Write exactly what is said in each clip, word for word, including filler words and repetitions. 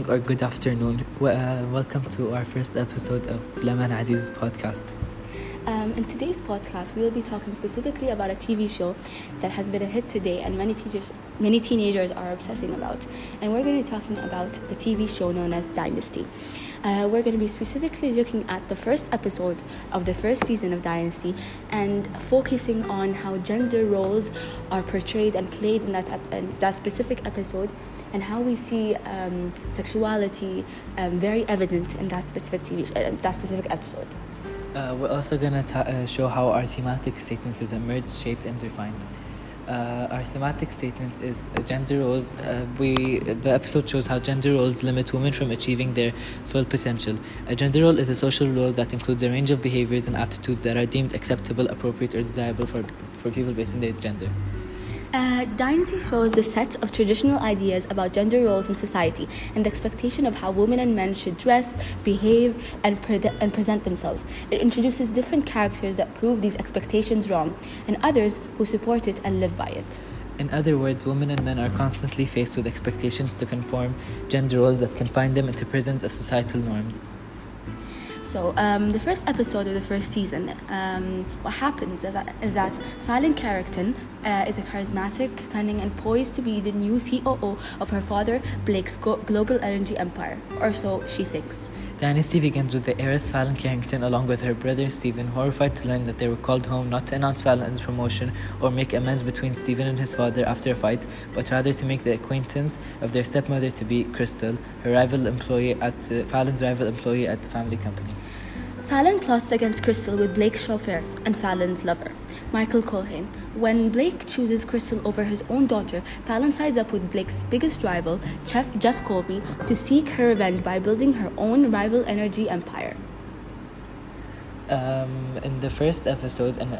or good afternoon. Well, uh, welcome to our first episode of Laman Aziz's podcast. Um, in today's podcast, we will be talking specifically about a T V show that has been a hit today and many teachers, many teenagers are obsessing about. And we're going to be talking about the T V show known as Dynasty. Uh, we're going to be specifically looking at the first episode of the first season of Dynasty and focusing on how gender roles are portrayed and played in that ep- in that specific episode, and how we see um, sexuality um, very evident in that specific T V sh- uh, that specific episode. Uh, we're also going to ta- uh, show how our thematic statement is emerged, shaped, and defined. Uh, our thematic statement is uh, gender roles. Uh, we the episode shows how gender roles limit women from achieving their full potential. A gender role is a social role that includes a range of behaviors and attitudes that are deemed acceptable, appropriate, or desirable for, for people based on their gender. Uh, Dynasty shows the set of traditional ideas about gender roles in society and the expectation of how women and men should dress, behave, and, pre- and present themselves. It introduces different characters that prove these expectations wrong, and others who support it and live by it. In other words, women and men are constantly faced with expectations to conform gender roles that confine them into prisons of societal norms. So, um, the first episode of the first season, um, what happens is that, is that Fallon Carrington uh, is a charismatic, cunning, and poised to be the new C O O of her father Blake's go- global energy empire, or so she thinks. Dynasty begins with the heiress Fallon Carrington along with her brother Stephen, horrified to learn that they were called home not to announce Fallon's promotion or make amends between Stephen and his father after a fight, but rather to make the acquaintance of their stepmother-to-be, Crystal, her rival employee at uh, Fallon's rival employee at the family company. Fallon plots against Crystal with Blake's chauffeur and Fallon's lover, Michael Culhane. When Blake chooses Crystal over his own daughter, Fallon sides up with Blake's biggest rival, Jeff, Jeff Colby, to seek her revenge by building her own rival energy empire. Um, in the first episode, and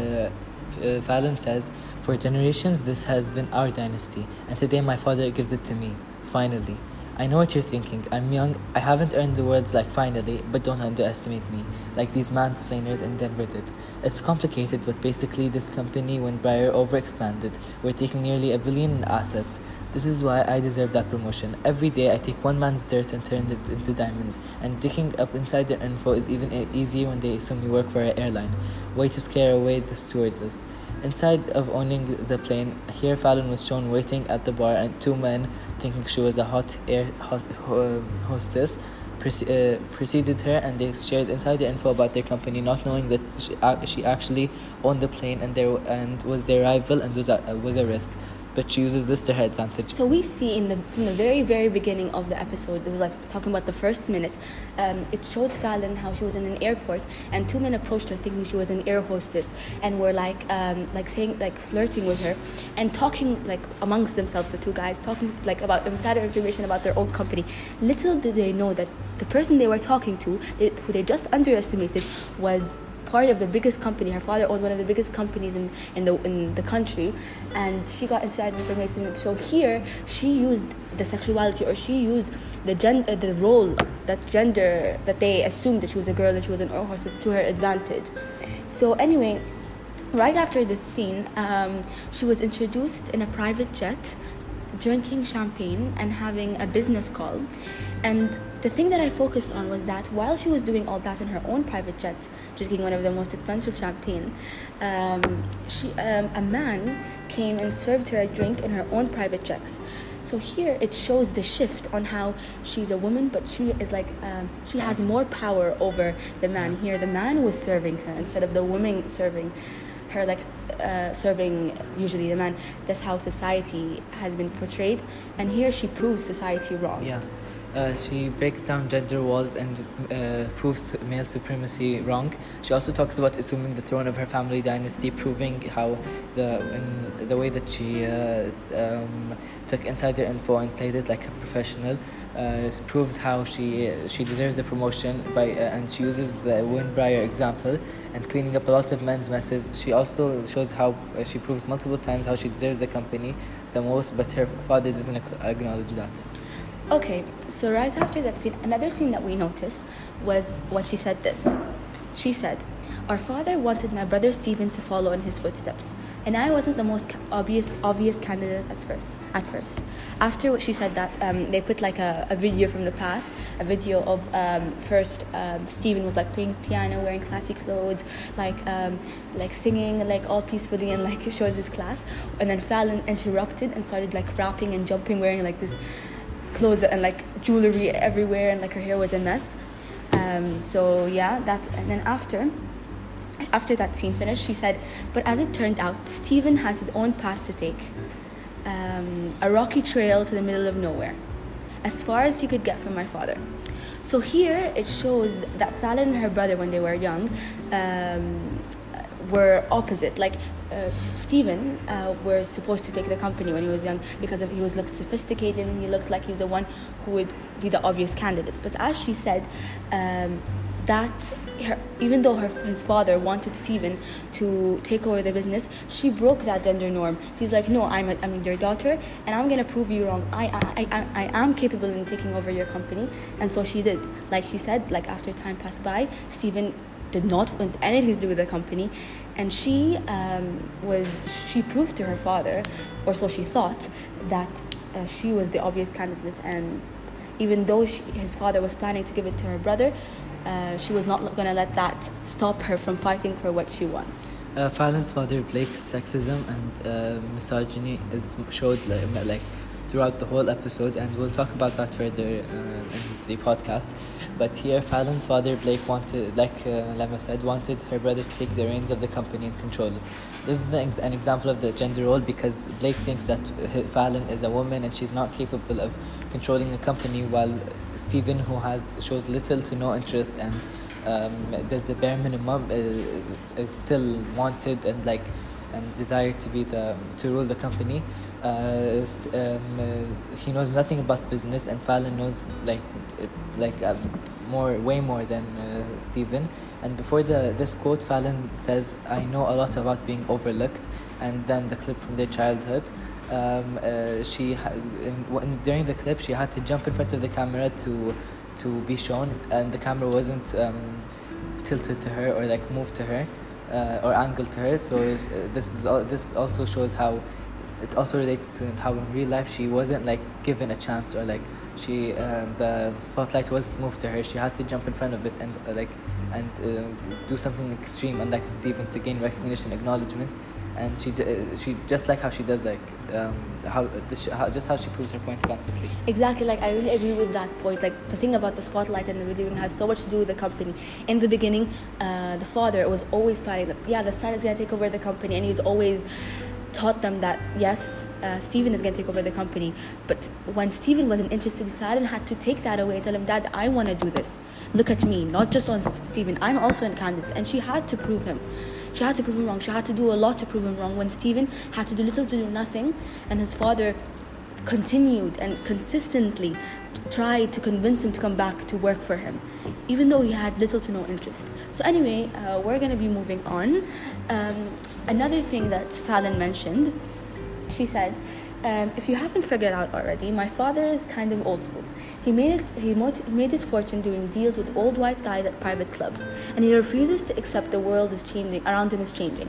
uh, uh, Fallon says, "For generations, this has been our dynasty, and today my father gives it to me, finally. I know what you're thinking. I'm young. I haven't earned the words like finally, but don't underestimate me, like these mansplainers in Denver did. It's complicated, but basically this company, when Breyer overexpanded, we're taking nearly a billion in assets. This is why I deserve that promotion. Every day I take one man's dirt and turn it into diamonds, and digging up insider info is even e- easier when they assume you work for an airline. Way to scare away the stewardess." Inside of owning the plane, here Fallon was shown waiting at the bar, and two men, thinking she was a hot air hot, uh, hostess, prece- uh, preceded her, and they shared insider info about their company, not knowing that she, uh, she actually owned the plane and there and was their rival and was a, uh, was a risk. But she uses this to her advantage. So we see in the from the very very beginning of the episode, it was like talking about the first minute. Um, it showed Fallon how she was in an airport, and two men approached her thinking she was an air hostess, and were like um, like saying like flirting with her, and talking like amongst themselves. The two guys talking like about insider information about their own company. Little did they know that the person they were talking to, they, who they just underestimated, was part of the biggest company. Her father owned one of the biggest companies in, in the in the country, and she got inside information. So here she used the sexuality, or she used the gen- uh, the role, that gender that they assumed that she was a girl and she was an air hostess, to her advantage. So anyway, right after this scene, um, she was introduced in a private jet, drinking champagne and having a business call. And the thing that I focused on was that while she was doing all that in her own private jet, drinking one of the most expensive champagne, um, she um, a man came and served her a drink in her own private jets. So here it shows the shift on how she's a woman, but she is like um, she has more power over the man. Here the man was serving her instead of the woman serving her, like uh, serving usually the man. That's how society has been portrayed, and here she proves society wrong. Yeah. Uh, she breaks down gender walls and uh, proves male supremacy wrong. She also talks about assuming the throne of her family dynasty, proving how the in the way that she uh, um, took insider info and played it like a professional. Uh, proves how she uh, she deserves the promotion by uh, and she uses the Win Breyer example and cleaning up a lot of men's messes. She also shows how uh, she proves multiple times how she deserves the company the most, but her father doesn't ac- acknowledge that. Okay, so right after that scene, another scene that we noticed was when she said this. She said, "Our father wanted my brother Stephen to follow in his footsteps. And I wasn't the most ca- obvious obvious candidate at first. At first, after what she said that, um, they put like a, a video from the past, a video of um, first um, Stephen was like playing piano, wearing classy clothes, like um, like singing, like all peacefully, and like showed his class. And then Fallon interrupted and started like rapping and jumping, wearing like this clothes and like jewelry everywhere, and like her hair was a mess. Um, so yeah, that. And then after. After that scene finished, she said, but as it turned out, Stephen has his own path to take. Um, a rocky trail to the middle of nowhere, as far as he could get from my father. So here it shows that Fallon and her brother, when they were young, um, were opposite. Like uh, Stephen uh, was supposed to take the company when he was young because of, he was looked sophisticated and he looked like he's the one who would be the obvious candidate. But as she said, um, that her, even though her, his father wanted Stephen to take over the business, she broke that gender norm. She's like, no, I'm, a, I'm your daughter, and I'm going to prove you wrong. I, I, I, I am capable in taking over your company. And so she did. Like she said, like after time passed by, Stephen did not want anything to do with the company. And she um, was, she proved to her father, or so she thought, that uh, she was the obvious candidate. And even though she, his father was planning to give it to her brother, Uh, she was not going to let that stop her from fighting for what she wants. Uh, Fallon's father, Blake's sexism and uh, misogyny is showed like, like throughout the whole episode, and we'll talk about that further uh, in the podcast. But here, Fallon's father, Blake, wanted, like uh, Lema said, wanted her brother to take the reins of the company and control it. This is the ex- an example of the gender role, because Blake thinks that Fallon is a woman and she's not capable of controlling the company, while Stephen, who has shows little to no interest and um, does the bare minimum, uh, is still wanted and like and desired to be the to rule the company. Uh, st- um, uh, he knows nothing about business, and Fallon knows like like um, more, way more than uh, Stephen. And before the this quote, Fallon says, "I know a lot about being overlooked," and then the clip from their childhood. Um, uh, she ha- in, in, during the clip, she had to jump in front of the camera to to be shown, and the camera wasn't um, tilted to her or like moved to her uh, or angled to her. So uh, this is al- this also shows how it also relates to how in real life she wasn't like given a chance, or like she um, the spotlight wasn't moved to her. She had to jump in front of it and uh, like and uh, do something extreme, unlike Stephen, to gain recognition, acknowledgement. And she uh, she just like how she does like um, how, this, how just how she proves her point constantly. Exactly, like I really agree with that point. Like the thing about the spotlight and the videoing has so much to do with the company. In the beginning, uh, the father was always planning that yeah, the son is gonna take over the company, and he's always taught them that yes, uh, Stephen is going to take over the company. But when Stephen wasn't interested, Fallon had to take that away and tell him, Dad, I want to do this. Look at me, not just on Stephen. I'm also a candidate. And she had to prove him. She had to prove him wrong. She had to do a lot to prove him wrong, when Stephen had to do little to do nothing, and his father continued and consistently tried to convince him to come back to work for him, even though he had little to no interest. So anyway, uh, we're going to be moving on. Um, another thing that Fallon mentioned, she said, um, if you haven't figured out already, my father is kind of old school. He made it, he mo- made his fortune doing deals with old white guys at private clubs, and he refuses to accept the world is changing, around him is changing.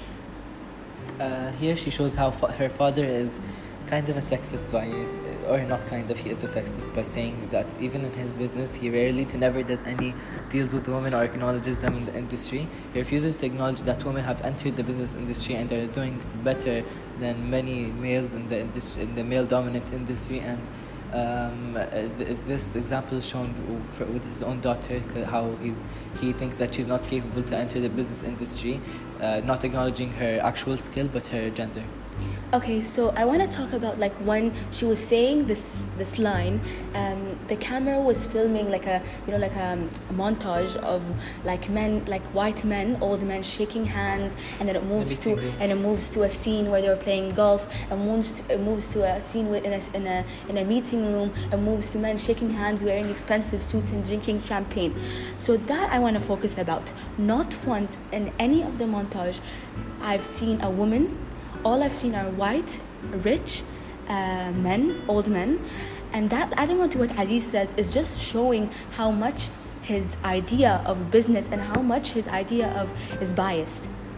Uh, here she shows how fa- her father is kind of a sexist by, or not kind of, he is a sexist by saying that even in his business, he rarely to never does any deals with women or acknowledges them in the industry. He refuses to acknowledge that women have entered the business industry and are doing better than many males in the industry, in the male-dominant industry. And um, th- this example is shown for, with his own daughter, how he's he thinks that she's not capable to enter the business industry, uh, not acknowledging her actual skill but her gender. Okay, so I want to talk about like when she was saying this this line, um, the camera was filming like a you know like a, a montage of like men, like white men, old men shaking hands, and then it moves to and it moves to a scene where they were playing golf, and moves to, it moves to a scene with, in a in a in a meeting room, and moves to men shaking hands, wearing expensive suits and drinking champagne. So that I want to focus about. Not once in any of the montage, I've seen a woman. All I've seen are white, rich uh, men, old men. And that, adding on to what Aziz says, is just showing how much his idea of business and how much his idea of is biased.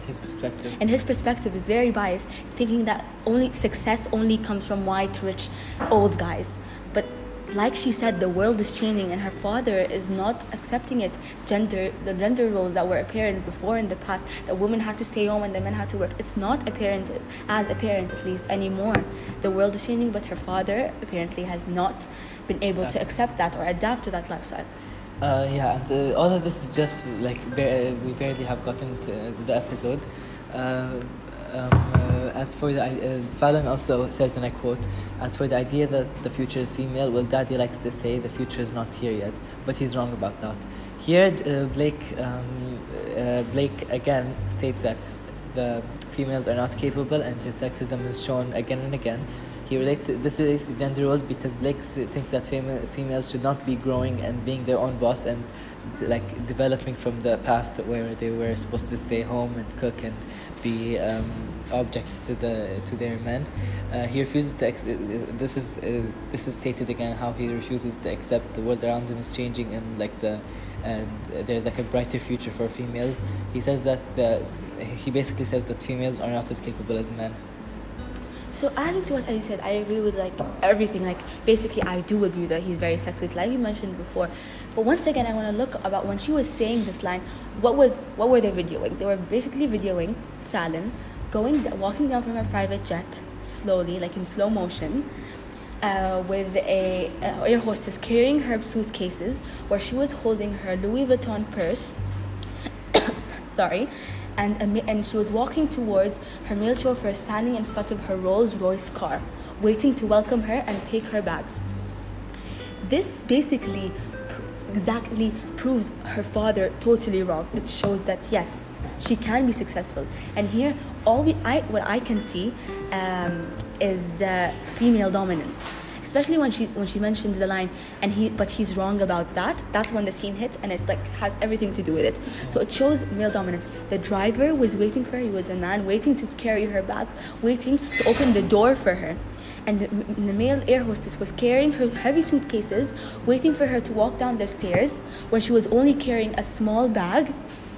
his perspective. And his perspective is very biased, thinking that only success only comes from white, rich, old guys. But like she said, the world is changing, and her father is not accepting it. Gender, the gender roles that were apparent before in the past, that women had to stay home and the men had to work, it's not apparent, as apparent at least anymore. The world is changing, but her father apparently has not been able That's to accept that or adapt to that lifestyle. Uh, yeah, and uh, all of this is just like ba- we barely have gotten to the episode. Uh, um, uh, as for the uh, Fallon also says, and I quote, "As for the idea that the future is female, well, Daddy likes to say the future is not here yet, but he's wrong about that." Here, uh, Blake um, uh, Blake again states that the females are not capable, and his sexism is shown again and again. He relates to, this relates to gender roles because Blake th- thinks that fema- females should not be growing and being their own boss and d- like developing from the past where they were supposed to stay home and cook and be um, objects to the to their men. Uh, he refuses to. Ex- this is uh, this is stated again how he refuses to accept the world around him is changing and like the and uh, there's like a brighter future for females. He says that the he basically says that females are not as capable as men. So adding to what I said, I agree with like everything. Like basically, I do agree that he's very sexist, like you mentioned before. But once again, I want to look about when she was saying this line. What was what were they videoing? They were basically videoing Fallon going walking down from her private jet slowly, like in slow motion, uh, with a, a air hostess carrying her suitcases, where she was holding her Louis Vuitton purse. Sorry. And, a, and she was walking towards her male chauffeur standing in front of her Rolls-Royce car, waiting to welcome her and take her bags. This basically pr- exactly proves her father totally wrong. It shows that yes, she can be successful. And here, all we I what I can see um, is uh, female dominance. Especially when she when she mentioned the line, and he but he's wrong about that. That's when the scene hits, and it like has everything to do with it. So it shows male dominance. The driver was waiting for her. He was a man waiting to carry her bags, waiting to open the door for her. And the, the male air hostess was carrying her heavy suitcases, waiting for her to walk down the stairs when she was only carrying a small bag.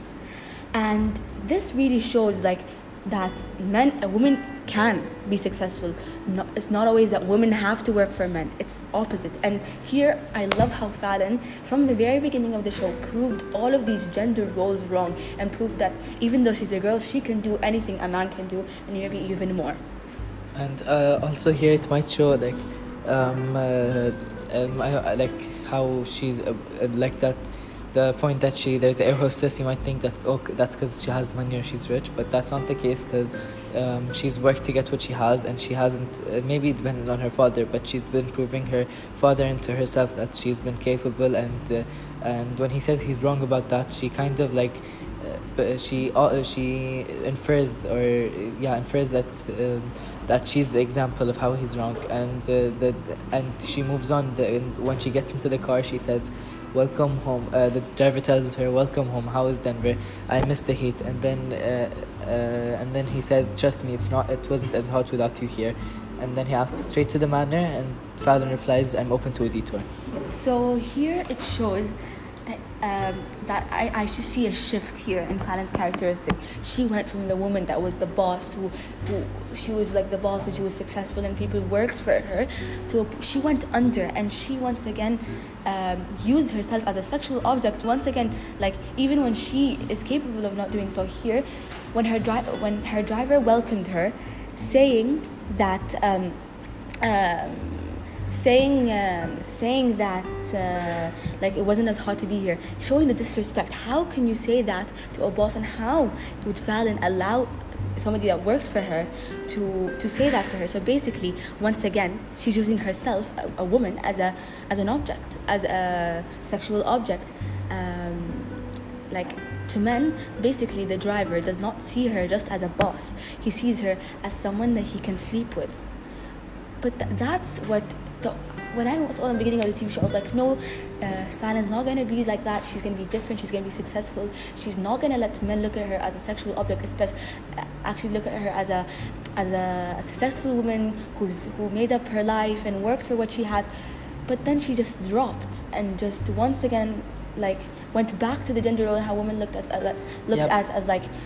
And this really shows like that men, a woman can be successful. No, it's not always that women have to work for men. It's opposite. And here, I love how Fallon, from the very beginning of the show, proved all of these gender roles wrong and proved that even though she's a girl, she can do anything a man can do, and maybe even more. And uh, also here it might show like um, uh, um I, I like how she's uh, like that. The point that she there's an air hostess, you might think that oh that's because she has money or she's rich, but that's not the case because um, she's worked to get what she has, and she hasn't uh, maybe dependent on her father, but she's been proving her father and to herself that she's been capable. And uh, and when he says he's wrong about that, she kind of like uh, she uh, she infers or yeah infers that uh, that she's the example of how he's wrong. And uh, the and she moves on. The, when she gets into the car, she says, "Welcome home." Uh, the driver tells her, "Welcome home. How is Denver? I miss the heat." And then, uh, uh, and then he says, "Trust me, it's not. It wasn't as hot without you here." And then he asks straight to the manor, and Fallon replies, "I'm open to a detour." So here it shows that um, that I, I should see a shift here in Fallon's characteristic. She went from the woman that was the boss, who, who she was like the boss, and she was successful, and people worked for her, to she went under, and she once again um, used herself as a sexual object. Once again, like even when she is capable of not doing so. Here, when her dri- when her driver welcomed her, saying that. Um, um, saying um, saying that uh, like it wasn't as hot to be here, showing the disrespect. How can you say that to a boss, and how would Fallon allow somebody that worked for her to to say that to her? So basically, once again, she's using herself, a, a woman, as a as an object, as a sexual object. Um, like to men, basically the driver does not see her just as a boss. He sees her as someone that he can sleep with. But th- that's what the, when I was on the beginning of the T V show, I was like, no, uh, Fallon's not going to be like that. She's going to be different. She's going to be successful. She's not going to let men look at her as a sexual object, especially uh, actually look at her as a as a, a successful woman who's who made up her life and worked for what she has. But then she just dropped and just once again like went back to the gender role and how women looked at uh, looked Yep. at as like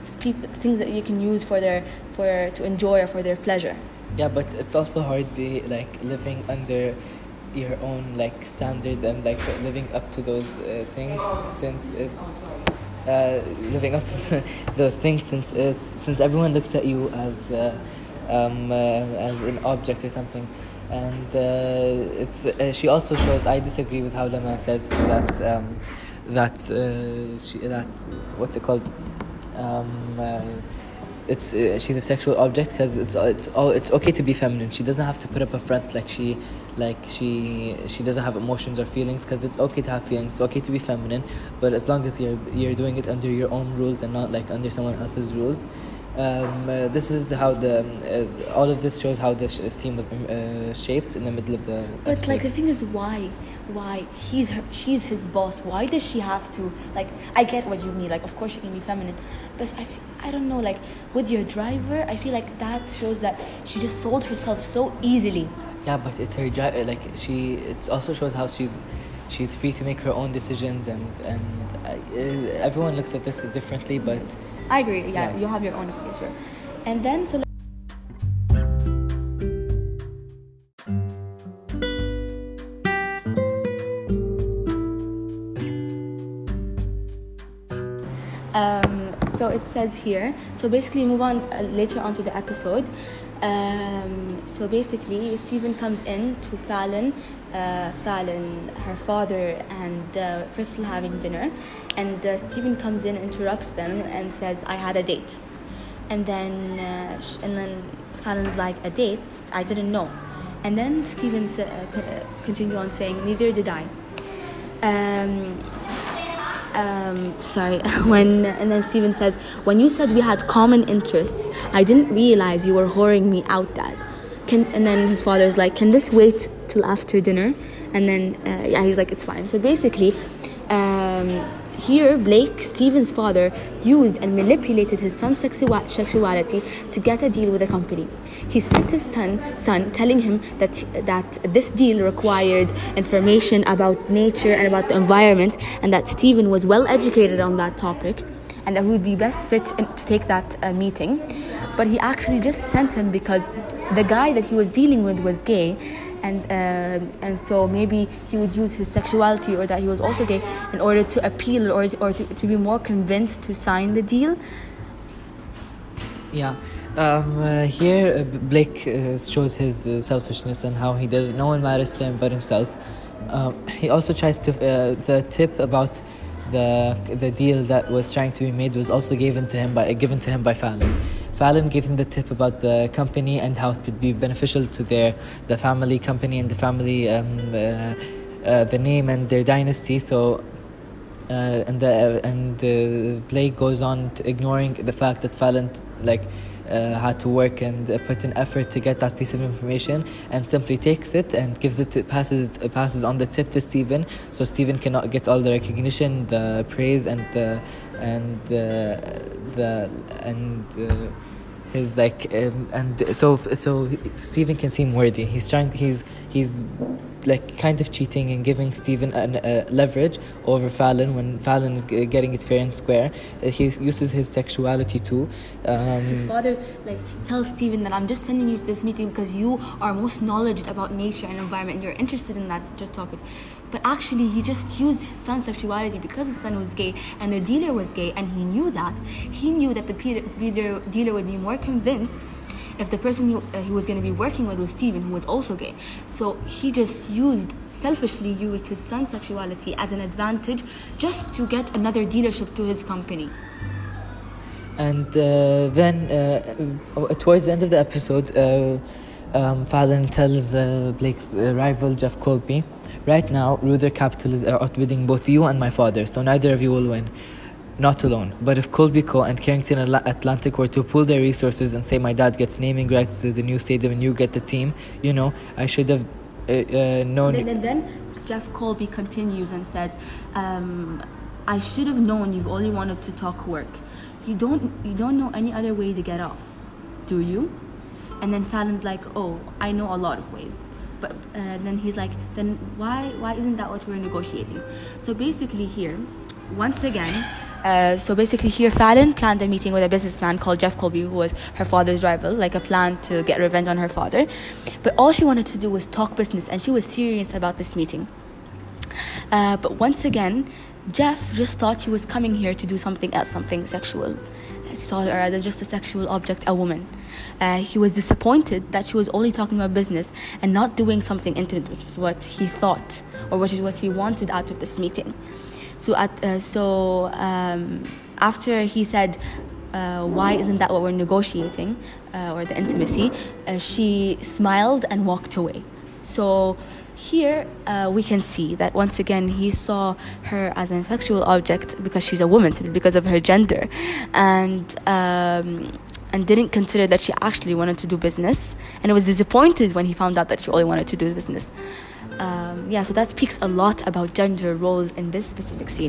people, things that you can use for their for to enjoy or for their pleasure. Yeah, but it's also hard be like living under your own like standards and like living up to those uh, things since it's uh, living up to those things since it, since everyone looks at you as uh, um, uh, as an object or something. And uh, it's uh, she also shows. I disagree with how Lama says that um, that uh, she that what's it called. Um, uh, it's uh, she's a sexual object because it's it's oh it's okay to be feminine. She doesn't have to put up a front like she like she she doesn't have emotions or feelings, because it's okay to have feelings. It's okay to be feminine, but as long as you're you're doing it under your own rules and not like under someone else's rules. Um, uh, this is how the um, uh, all of this shows how the sh- theme was uh, shaped in the middle of the But episode. like the thing is, why, why he's her, she's his boss? Why does she have to like? I get what you mean. Like, of course she can be feminine, but I feel, I don't know. Like with your driver, I feel like that shows that she just sold herself so easily. Yeah, but it's her dri- uh, like she. It also shows how she's she's free to make her own decisions, and and uh, uh, everyone looks at this differently, but. I agree. Yeah, Yeah. you have your own opinion, sure. And then so. Um, so it says here. So basically, move on uh, later on to the episode. Um, so basically, Stephen comes in to Fallon, uh, Fallon, her father, and uh, Crystal having dinner, and uh, Stephen comes in, interrupts them, and says, "I had a date," and then uh, sh- and then Fallon's like, "A date? I didn't know," and then Stephen uh, co- uh, continue on saying, "Neither did I." Um, Um, sorry, when and then Stephen says, "When you said we had common interests, I didn't realize you were whoring me out, Dad." Can and then his father's like, "Can this wait till after dinner?" And then uh, yeah, he's like, "It's fine." So basically, um, here Blake, Stephen's father, used and manipulated his son's sexua- sexuality to get a deal with the company. He sent his son, son telling him that that this deal required information about nature and about the environment, and that Stephen was well educated on that topic, and that he would be best fit in, to take that uh, meeting. But he actually just sent him because the guy that he was dealing with was gay, and uh, and so maybe he would use his sexuality or that he was also gay in order to appeal or or to, to be more convinced to sign the deal. Yeah. Um, uh, here uh, Blake uh, shows his uh, selfishness and how he does no one matters to him but himself. Um, he also tries to uh, the tip about the the deal that was trying to be made was also given to him by given to him by Fallon. Fallon gave him the tip about the company and how it would be beneficial to their the family company and the family um, uh, uh, the name and their dynasty. So. Uh, and the uh, and uh, Blake goes on to ignoring the fact that Fallon like uh, had to work and uh, put in effort to get that piece of information, and simply takes it and gives it to, passes it uh, passes on the tip to Stephen, so Stephen cannot get all the recognition, the praise, and the and uh, the and. Uh, his like um, and so so Stephen can seem worthy. He's trying he's he's like kind of cheating and giving Stephen an, uh, leverage over Fallon when Fallon is g- getting it fair and square. Uh, he uses his sexuality too. Um, His father like tells Stephen that I'm just sending you to this meeting because you are most knowledgeable about nature and environment and you're interested in that such a topic. But actually he just used his son's sexuality because his son was gay and the dealer was gay, and he knew that. He knew that the dealer, dealer would be more convinced if the person he, uh, he was going to be working with was Stephen, who was also gay. So he just used, selfishly used his son's sexuality as an advantage just to get another dealership to his company. And uh, then uh, towards the end of the episode, uh, um, Fallon tells uh, Blake's uh, rival, Jeff Colby, "Right now, Ruther Capital is outbidding both you and my father, so neither of you will win. Not alone, but if Colby Co. and Carrington Atlantic were to pool their resources and say my dad gets naming rights to the new stadium and you get the team, you know, I should have uh, uh, known..." Then, then, then Jeff Colby continues and says, um, "I should have known you've only wanted to talk work. You don't, you don't know any other way to get off, do you?" And then Fallon's like, "Oh, I know a lot of ways." But uh, then he's like, "Then why, why isn't that what we're negotiating?" So basically here, once again, Uh, so basically here Fallon planned a meeting with a businessman called Jeff Colby, who was her father's rival, like a plan to get revenge on her father. But all she wanted to do was talk business, and she was serious about this meeting. Uh, but once again, Jeff just thought he was coming here to do something else, something sexual. He saw her as just a sexual object, a woman. Uh, he was disappointed that she was only talking about business and not doing something intimate, which is what he thought, or which is what he wanted out of this meeting. So, at, uh, so um, after he said, uh, why isn't that what we're negotiating, uh, or the intimacy, uh, she smiled and walked away. So here uh, we can see that once again he saw her as an sexual object because she's a woman, simply because of her gender, and um, and didn't consider that she actually wanted to do business, and was disappointed when he found out that she only wanted to do business. Um, yeah, so that speaks a lot about gender roles in this specific scene.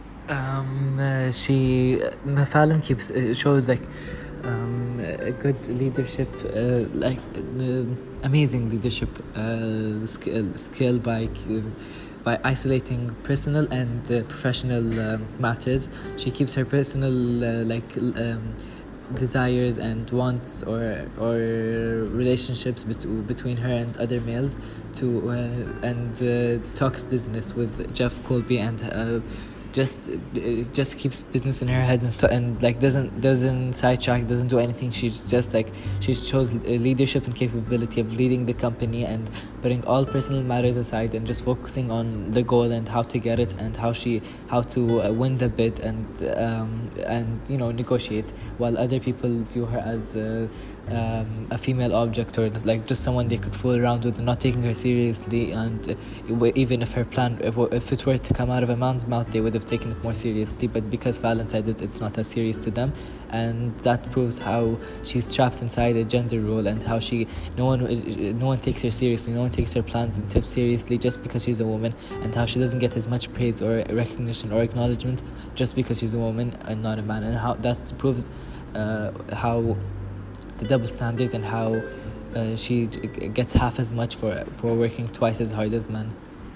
Um, uh, she uh, Fallon keeps uh, shows like um, a good leadership, uh, like uh, amazing leadership uh, skill, skill by uh, by isolating personal and uh, professional uh, matters. She keeps her personal uh, like um, desires and wants or or relationships bet- between her and other males to uh, and uh, talks business with Jeff Colby, and uh, just it just keeps business in her head and, st- and like doesn't doesn't sidetrack, doesn't do anything. She's just like she shows leadership and capability of leading the company and putting all personal matters aside and just focusing on the goal and how to get it and how she how to uh, win the bid and um, and you know negotiate, while other people view her as uh, um, a female object or like just someone they could fool around with and not taking her seriously. And uh, even if her plan if, if it were to come out of a man's mouth, they would have taken it more seriously, but because Fallon said it, it's not as serious to them, and that proves how she's trapped inside a gender role and how she no one no one takes her seriously, no one takes her plans and tips seriously just because she's a woman, and how she doesn't get as much praise or recognition or acknowledgement just because she's a woman and not a man, and how that proves uh, how the double standard and how uh, she gets half as much for for working twice as hard as men.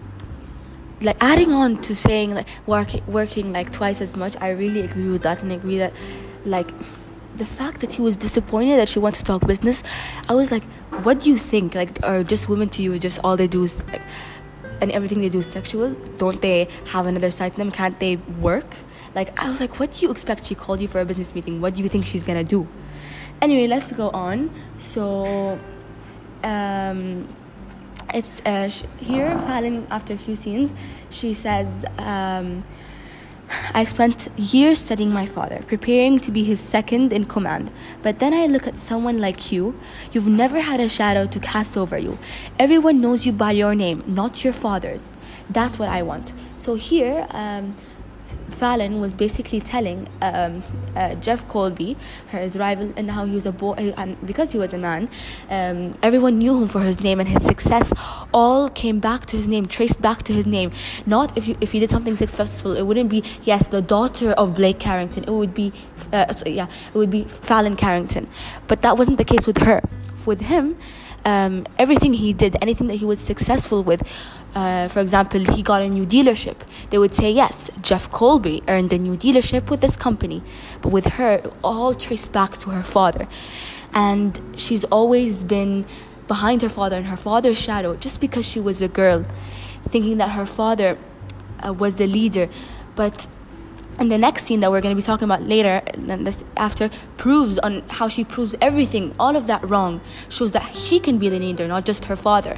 Like adding on to saying like working working like twice as much, I really agree with that, and I agree that like the fact that he was disappointed that she wants to talk business, I was like, what do you think? Like, are just women to you just all they do is like, and everything they do is sexual? Don't they have another side to them? Can't they work? Like, I was like, what do you expect? She called you for a business meeting. What do you think she's gonna do? Anyway, let's go on. So um It's uh, sh- here, Fallon, after a few scenes, she says, um, I spent years studying my father, preparing to be his second in command. But then I look at someone like you. You've never had a shadow to cast over you. Everyone knows you by your name, not your father's. That's what I want. So here, um, Fallon was basically telling um, uh, Jeff Colby, her his rival, and how he was a boy, and because he was a man, um, everyone knew him for his name, and his success all came back to his name, traced back to his name. Not if you if he did something successful, it wouldn't be yes the daughter of Blake Carrington. It would be uh, so yeah, it would be Fallon Carrington. But that wasn't the case with her. With him, um, everything he did, anything that he was successful with. Uh, for example, he got a new dealership. They would say, yes, Jeff Colby earned a new dealership with this company. But with her, it all traced back to her father. And she's always been behind her father and her father's shadow just because she was a girl, thinking that her father uh, was the leader. But in the next scene that we're going to be talking about later, and this after, proves on how she proves everything, all of that wrong, shows that she can be the leader, not just her father.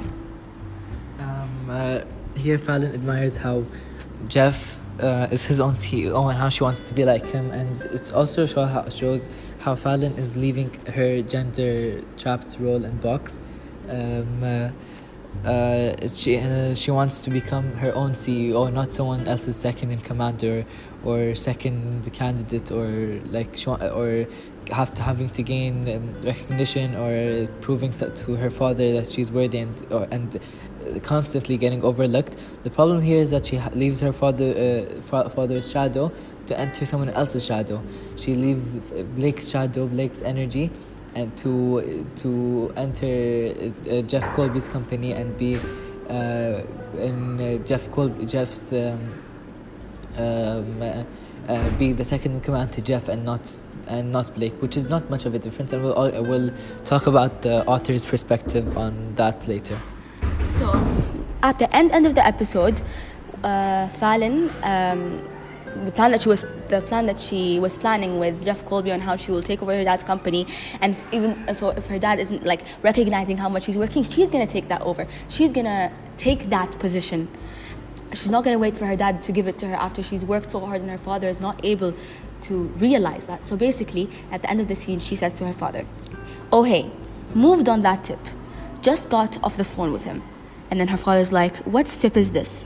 Uh, here Fallon admires how Jeff uh, is his own C E O and how she wants to be like him, and it also show how, shows how Fallon is leaving her gender trapped role and box. Um, uh, uh, she uh, she wants to become her own C E O, not someone else's second in command or, or second candidate, or like she wa- or have to having to gain um, recognition or proving so- to her father that she's worthy and or and. constantly getting overlooked. The problem here is that she ha- leaves her father uh, fa- father's shadow to enter someone else's shadow. She leaves Blake's shadow, Blake's energy, and to to enter uh, Jeff Colby's company and be uh, in uh, Jeff Col- Jeff's um, um, uh, uh, be the second in command to Jeff and not and not Blake, which is not much of a difference, and we'll all, we'll talk about the author's perspective on that later. So, at the end end of the episode, uh, Fallon, um, the plan that she was the plan that she was planning with Jeff Colby on how she will take over her dad's company, and f- even so, if her dad isn't like recognizing how much he's working, she's gonna take that over. She's gonna take that position. She's not gonna wait for her dad to give it to her after she's worked so hard, and her father is not able to realize that. So basically, at the end of the scene, she says to her father, "Oh hey, moved on that tip. Just got off the phone with him." And then her father's like, "What tip is this?"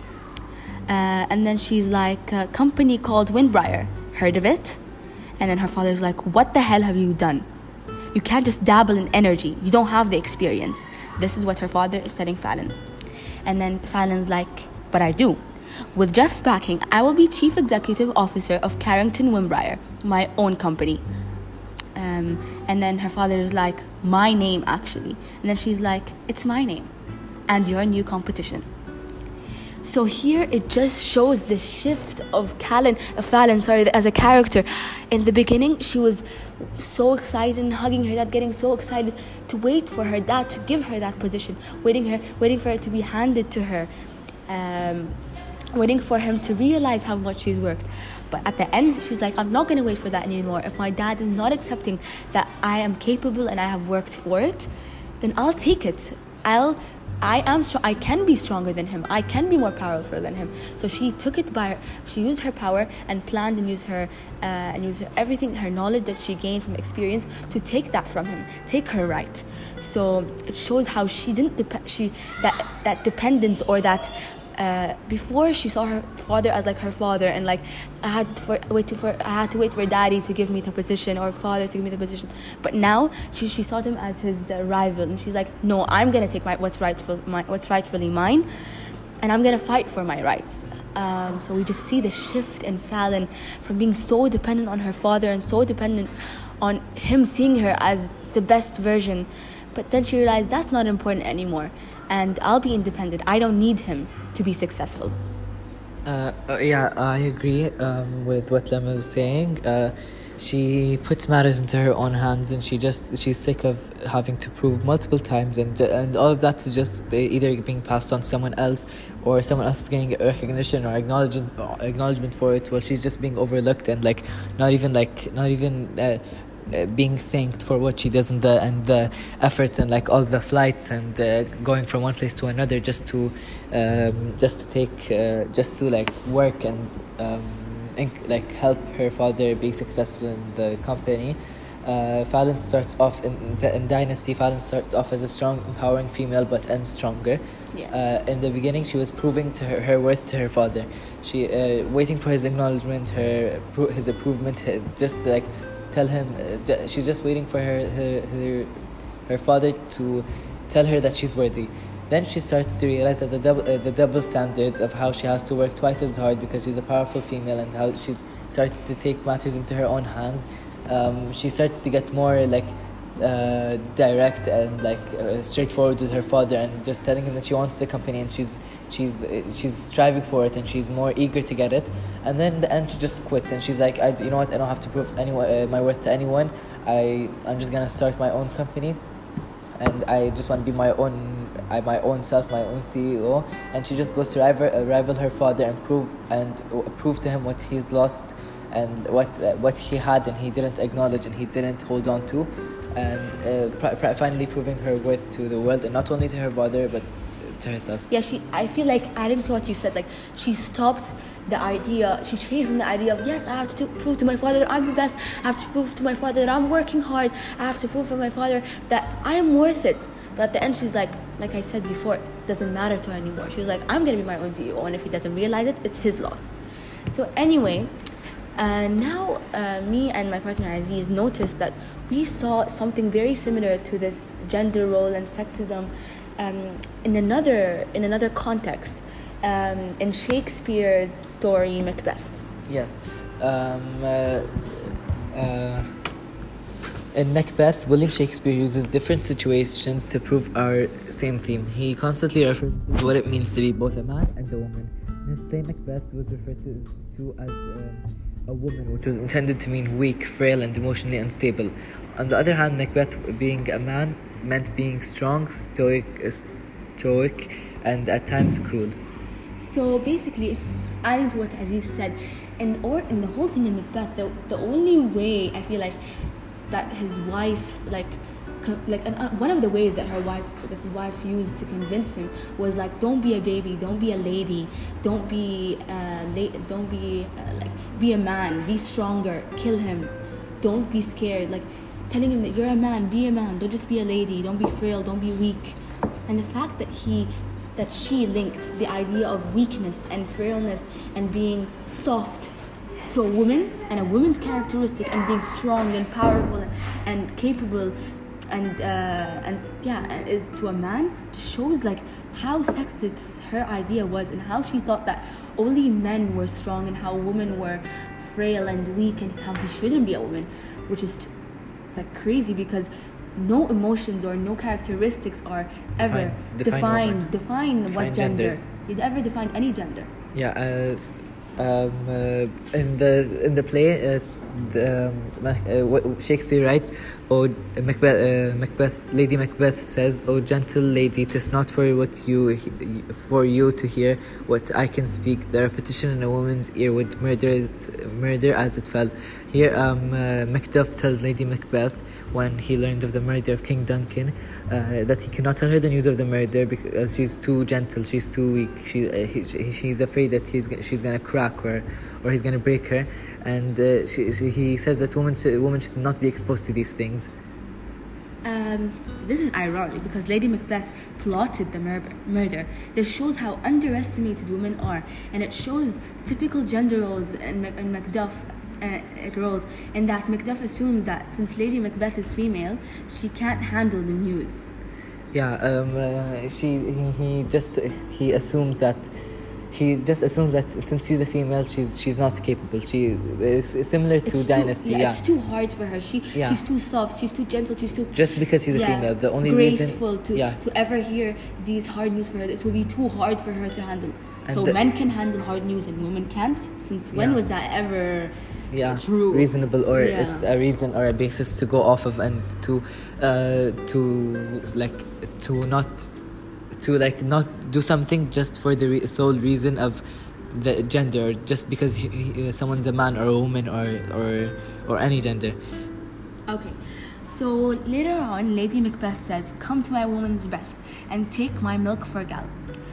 Uh, and then she's like, "A company called Windbriar. Heard of it?" And then her father's like, "What the hell have you done? You can't just dabble in energy. You don't have the experience." This is what her father is telling Fallon. And then Fallon's like, "But I do. With Jeff's backing, I will be Chief Executive Officer of Carrington Windbriar, my own company." Um, and then her father is like, "My name, actually." And then she's like, "It's my name. And your new competition." So here it just shows the shift of Callan, uh, Fallon, sorry, as a character. In the beginning, she was so excited and hugging her dad, getting so excited to wait for her dad to give her that position, waiting her, waiting for it to be handed to her. Um, waiting for him to realize how much she's worked. But at the end, she's like, "I'm not going to wait for that anymore. If my dad is not accepting that I am capable and I have worked for it, then I'll take it. I'll, I am strong. I can be stronger than him. I can be more powerful than him." So she took it by, she used her power and planned and used her, uh, and used her, everything, her knowledge that she gained from experience to take that from him, take her right. So it shows how she didn't dep- she that that dependence or that. Uh, before she saw her father as like her father, and like I had to for, wait to, for I had to wait for daddy to give me the position, or father to give me the position. But now she she saw them as his uh, rival, and she's like, "No, I'm gonna take my what's rightful my, what's rightfully mine, and I'm gonna fight for my rights." Um, so we just see the shift in Fallon from being so dependent on her father and so dependent on him seeing her as the best version, but then she realized that's not important anymore, and I'll be independent. I don't need him to be successful. Uh, uh, yeah, I agree um, with what Lemma was saying. Uh, she puts matters into her own hands, and she just she's sick of having to prove multiple times, and and all of that is just either being passed on to someone else, or someone else is getting recognition or acknowledgement acknowledgement for it. Well, she's just being overlooked and like not even like not even. Uh, Uh, being thanked for what she does and the and the efforts and like all the flights and uh, going from one place to another just to um, just to take uh, just to like work and um, inc- like help her father be successful in the company. Uh, Fallon starts off in, in Dynasty. Fallon starts off as a strong, empowering female, but ends stronger. Yes. Uh, in the beginning, she was proving to her, her worth to her father. She uh, waiting for his acknowledgement, her his improvement, just like. Tell him uh, she's just waiting for her, her her her father to tell her that she's worthy. Then she starts to realize that the double uh, the double standards of how she has to work twice as hard because she's a powerful female, and how she starts to take matters into her own hands. Um, she starts to get more like uh, direct and like uh, straightforward with her father, and just telling him that she wants the company, and she's she's uh, she's striving for it, and she's more eager to get it. And then in the end, she just quits, and she's like, I, you know what, I don't have to prove anyone uh, my worth to anyone. I I'm just gonna start my own company, and I just want to be my own I, my own self, my own C E O. And she just goes to rival, uh, rival her father and prove and uh, prove to him what he's lost, and what uh, what he had and he didn't acknowledge and he didn't hold on to, and uh, pr- pr- finally proving her worth to the world, and not only to her father but to herself. Yeah, she. I feel like adding to what you said, like she stopped the idea. She changed from the idea of yes, I have to prove to my father that I'm the best. I have to prove to my father that I'm working hard. I have to prove for my father that I am worth it. But at the end, she's like, like I said before, it doesn't matter to her anymore. She's like, I'm gonna be my own C E O, and if he doesn't realize it, it's his loss. So anyway. Uh, now, uh, me and my partner Aziz noticed that we saw something very similar to this gender role and sexism um, in another in another context, um, in Shakespeare's story Macbeth. Yes. Um, uh, uh, in Macbeth, William Shakespeare uses different situations to prove our same theme. He constantly refers to what it means to be both a man and a woman. In his play, Macbeth was referred to, to as um, a woman, which was intended to mean weak, frail, and emotionally unstable. On the other hand, Macbeth, being a man, meant being strong, stoic, uh, stoic, and at times cruel. So basically, adding to what Aziz said, in or in the whole thing in Macbeth, the, the only way I feel like that his wife, like, co- like an, uh, one of the ways that her wife, that his wife used to convince him was like, don't be a baby, don't be a lady, don't be, uh, la- don't be uh, like, be a man, be stronger, kill him, don't be scared, like telling him that you're a man, be a man, don't just be a lady, don't be frail, don't be weak, and the fact that he. that she linked the idea of weakness and frailness and being soft to a woman and a woman's characteristic and being strong and powerful and, and capable and uh, and yeah is to a man just shows like how sexist her idea was and how she thought that only men were strong and how women were frail and weak and how he shouldn't be a woman, which is like crazy because no emotions or no characteristics are ever define define, define, define what gender genders. They ever define any gender. Yeah, uh, um, uh, in the in the play, uh, the, um, uh, what Shakespeare writes, "Oh Macbeth, uh, Macbeth, Lady Macbeth says, oh gentle lady, 'tis not for what you for you to hear what I can speak. The repetition in a woman's ear would murder it, murder as it fell." Here, um, uh, Macduff tells Lady Macbeth when he learned of the murder of King Duncan uh, that he cannot tell her the news of the murder because she's too gentle, she's too weak. She, uh, he, she he's afraid that he's she's gonna crack her or he's gonna break her, and uh, she, she, he says that women should, women should not be exposed to these things. Um, this is ironic because Lady Macbeth plotted the mur- murder. This shows how underestimated women are, and it shows typical gender roles in, Mac- in Macduff. Uh, roles, and that Macduff assumes that since Lady Macbeth is female, she can't handle the news. Yeah, um, uh, she he, he just he assumes that he just assumes that since she's a female, she's she's not capable. She is similar to it's Dynasty. Too, yeah, yeah, it's too hard for her. She yeah. she's too soft. She's too gentle. She's too just because she's yeah, a female. The only graceful reason to yeah. to ever hear these hard news for her. It will be too hard for her to handle. And so the, men can handle hard news and women can't. Since when yeah. was that ever? Yeah, true. reasonable, or yeah. it's a reason or a basis to go off of and to, uh, to like to not, to like not do something just for the re- sole reason of the gender, just because he, he, someone's a man or a woman or or or any gender. Okay, so later on, Lady Macbeth says, "Come to my woman's breast and take my milk for gall."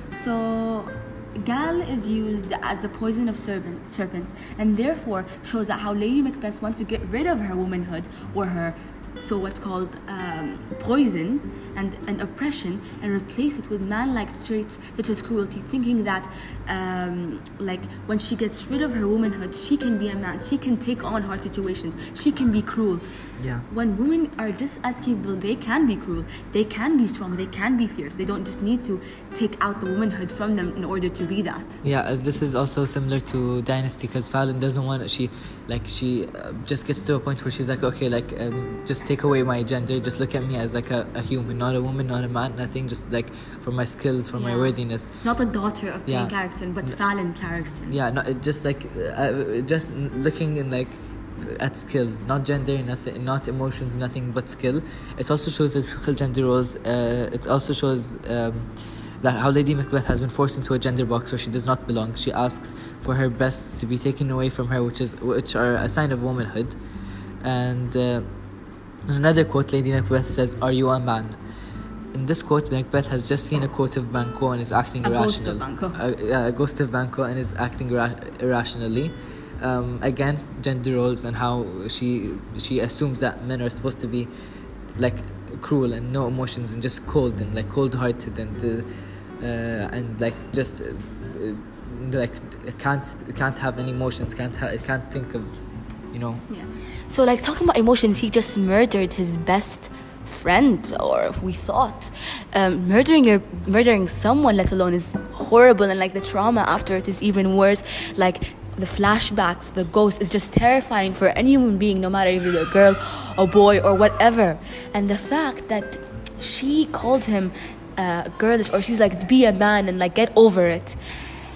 So. Gall is used as the poison of serpent, serpents and therefore shows that how Lady Macbeth wants to get rid of her womanhood or her so what's called um, poison and, and oppression and replace it with man-like traits such as cruelty, thinking that um, like when she gets rid of her womanhood, she can be a man, she can take on hard situations, she can be cruel. Yeah. When women are just as capable, they can be cruel, they can be strong, they can be fierce. They don't just need to take out the womanhood from them in order to be that. Yeah, uh, this is also similar to Dynasty because Fallon doesn't want, she like she uh, just gets to a point where she's like, okay, like um, just take away my gender, just look at me as like a, a human, not a woman, not a man, nothing, just like for my skills, for yeah. my worthiness. Not a daughter of yeah. plain character, but Fallon character. Yeah, not just like uh, just looking in like at skills, not gender, nothing, not emotions, nothing but skill. It also shows the typical gender roles. Uh, it also shows um, that how Lady Macbeth has been forced into a gender box where she does not belong. She asks for her breasts to be taken away from her, which is which are a sign of womanhood. And uh, in another quote, Lady Macbeth says, "Are you a man?" In this quote, Macbeth has just seen a quote of Banquo and is acting a irrational. Ghost of Banquo. A, a ghost of Banquo and is acting ira- irrationally. Um, again, gender roles and how she she assumes that men are supposed to be like cruel and no emotions and just cold and like cold-hearted and uh, uh, and like just uh, like can't can't have any emotions, can't ha- can't think of, you know. Yeah. So like talking about emotions, he just murdered his best friend, or we thought. Um, murdering your murdering someone, let alone, is horrible, and like the trauma after it is even worse. Like the flashbacks, the ghost is just terrifying for any human being, no matter if you're a girl or boy or whatever. And the fact that she called him uh, girlish, or she's like, be a man and like get over it.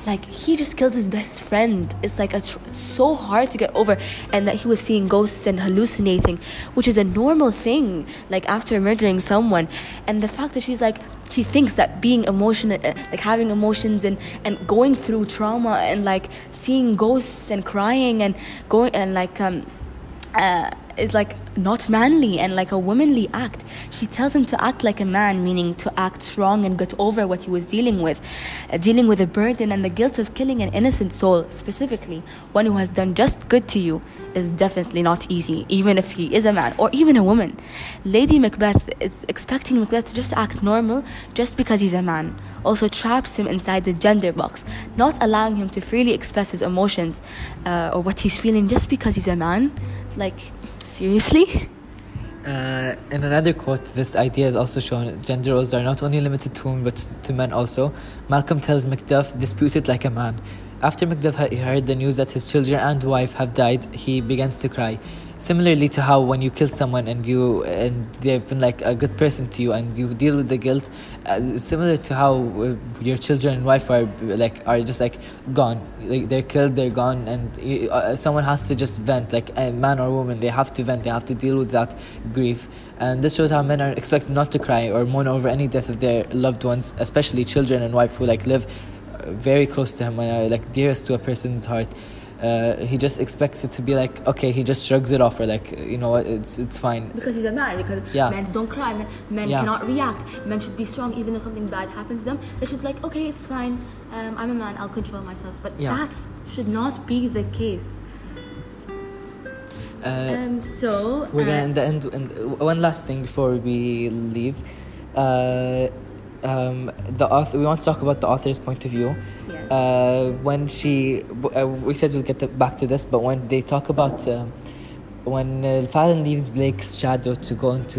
like he just killed his best friend. It's like a tr- it's so hard to get over, and that he was seeing ghosts and hallucinating, which is a normal thing, like after murdering someone. And the fact that she's like, she thinks that being emotional, uh, like having emotions and and going through trauma and like seeing ghosts and crying and going and like um uh is like not manly and like a womanly act. She tells him to act like a man, meaning to act strong and get over what he was dealing with, uh, dealing with the burden and the guilt of killing an innocent soul, specifically one who has done just good to you, is definitely not easy, even if he is a man or even a woman. Lady Macbeth is expecting Macbeth to just act normal just because he's a man, also traps him inside the gender box, not allowing him to freely express his emotions uh, or what he's feeling just because he's a man. Like, seriously? Uh, in another quote, this idea is also shown. Gender roles are not only limited to women but to men also. Malcolm tells Macduff, dispute it like a man. After Macduff heard the news that his children and wife have died, he begins to cry. Similarly to how when you kill someone and you and they've been like a good person to you and you deal with the guilt, uh, similar to how uh, your children and wife are like are just like gone, like they're killed, they're gone, and uh, someone has to just vent, like a man or woman, they have to vent, they have to deal with that grief. And this shows how men are expected not to cry or mourn over any death of their loved ones, especially children and wife who like live very close to him and are like dearest to a person's heart. Uh, he just expects it to be like, okay, he just shrugs it off, or like, you know what, it's it's fine. Because he's a man, because yeah. men don't cry, men, men yeah. cannot react. Men should be strong even though something bad happens to them. They should like, okay, it's fine, um, I'm a man, I'll control myself. But yeah. that should not be the case. Uh, um, so we're uh, gonna end the end. And one last thing before we leave. Uh, um, the author. We want to talk about the author's point of view. Yes. Uh, when she, uh, we said we'll get the, back to this, but when they talk about uh, when uh, Fallon leaves Blake's shadow to go into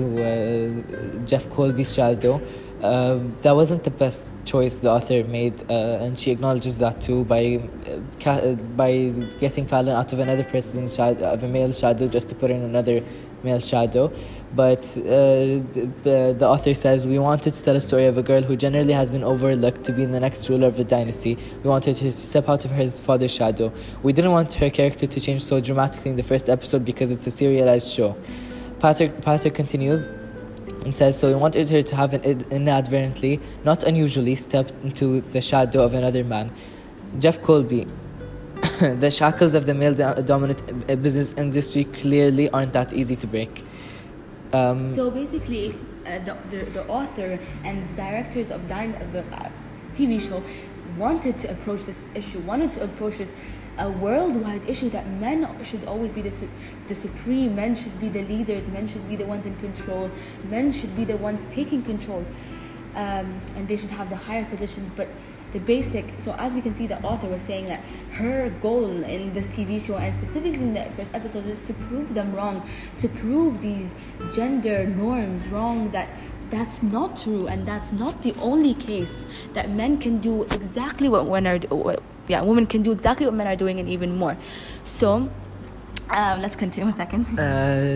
uh, Jeff Colby's shadow, uh, that wasn't the best choice the author made, uh, and she acknowledges that too by uh, ca- uh, by getting Fallon out of another person's shadow, of a male shadow, just to put in another male shadow. But uh, the, the author says, we wanted to tell a story of a girl who generally has been overlooked to be the next ruler of the dynasty. We wanted her to step out of her father's shadow. We didn't want her character to change so dramatically in the first episode because it's a serialized show. Patrick, Patrick continues and says, so we wanted her to have an inadvertently, not unusually, stepped into the shadow of another man. Jeff Colby. The shackles of the male-dominant business industry clearly aren't that easy to break. Um, so basically, uh, the, the the author and directors of, Dyn- of the uh, T V show wanted to approach this issue, wanted to approach this a worldwide issue that men should always be the, su- the supreme, men should be the leaders, men should be the ones in control, men should be the ones taking control, um, and they should have the higher positions. But the basic, so as we can see, the author was saying that her goal in this T V show, and specifically in the first episode, is to prove them wrong, to prove these gender norms wrong, that that's not true, and that's not the only case, that men can do exactly what women are do- yeah, women can do exactly what men are doing and even more. So um, let's continue a second. Uh,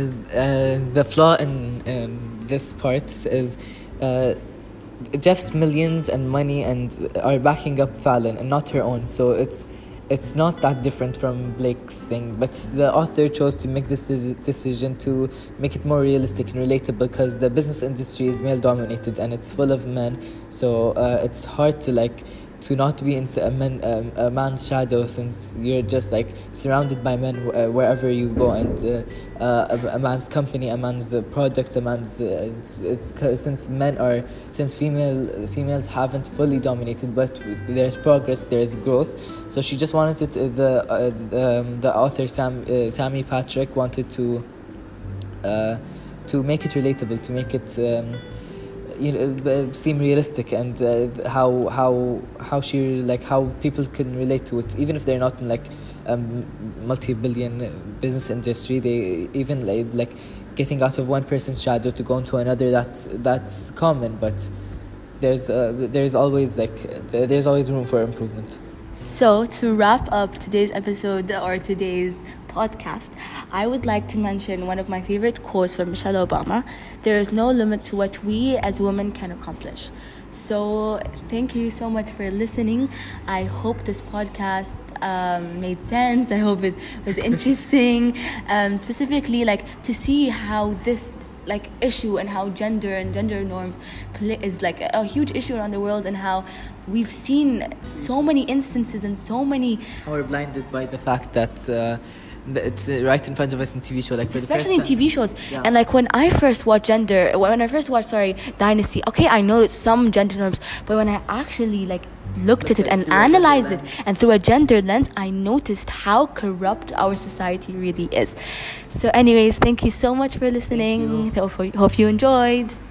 uh, the flaw in, in this part is uh, Jeff's millions and money and are backing up Fallon and not her own, so it's it's not that different from Blake's thing. But the author chose to make this des- decision to make it more realistic and relatable, because the business industry is male dominated and it's full of men, so uh, it's hard to like to not be in a, man, um, a man's shadow, since you're just like surrounded by men uh, wherever you go, and uh, uh, a, a man's company, a man's uh, products, a man's uh, it's, it's, since men are since female females haven't fully dominated, but there's progress, there's growth. So she just wanted it. Uh, the uh, the, um, the author Sam uh, Sammy Patrick wanted to uh, to make it relatable, to make it. Um, You know, seem realistic, and uh, how how how she like how people can relate to it, even if they're not in like um, multi-billion business industry. They even like, like getting out of one person's shadow to go into another. That's that's common, but there's uh, there's always like there's always room for improvement. So to wrap up today's episode or today's podcast, I would like to mention one of my favorite quotes from Michelle Obama: there is no limit to what we as women can accomplish. So thank you so much for listening. I hope this podcast um, made sense. I hope it was interesting, um, specifically like to see how this like issue and how gender and gender norms play is like a, a huge issue around the world, and how we've seen so many instances and so many. We're blinded by the fact that. Uh, It's uh, right in front of us in T V show, like for especially the in first T V shows. Yeah. And like when I first watched gender, when I first watched sorry Dynasty, okay, I noticed some gender norms, but when I actually like looked at it and analyzed it and through a gender lens, I noticed how corrupt our society really is. So anyways, thank you so much for listening. Hope, hope you enjoyed.